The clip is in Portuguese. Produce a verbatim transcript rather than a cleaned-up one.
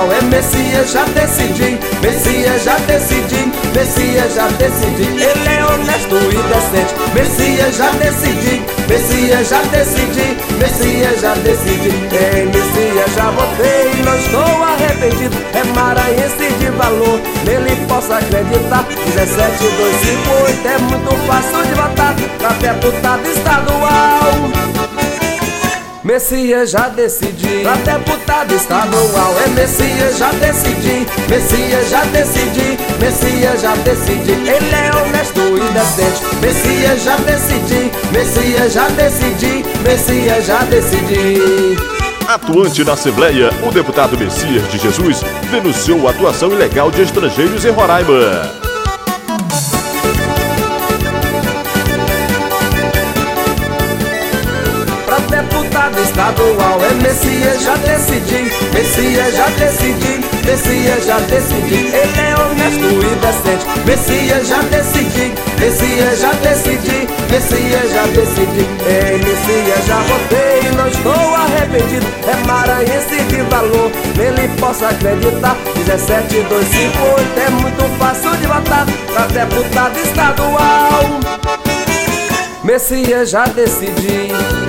estadual. É Messias, já decidi, Messias, já decidi, Messias, já decidi. Ele é honesto e decente, Messias, já decidi, Messias, já decidi, Messias, já decidi. Em Messias já votei, não estou arrependido. É maranhense de valor, nele posso acreditar. Dezessete, dois, cinco, oito, é muito fácil de votar pra deputado estadual. Messias, já decidi, pra deputado estadual. É Messias, já decidi, Messias, já decidi, Messias, já decidi. Ele é honesto e decente, Messias, já decidi, Messias, já decidi, Messias, já decidi. Atuante na Assembleia, o deputado Messias de Jesus denunciou a atuação ilegal de estrangeiros em Roraima. Deputado estadual, é Messias, já decidi, Messias, já decidi, Messias, já decidi. Ele é honesto e decente, Messias, já decidi, Messias, já decidi, Messias, já decidi. Em Messias já votei, não estou arrependido. É maranhense de valor, nele posso acreditar. Dezessete, dois, cinco, oito, é muito fácil de votar pra deputado estadual. Messias, já decidi.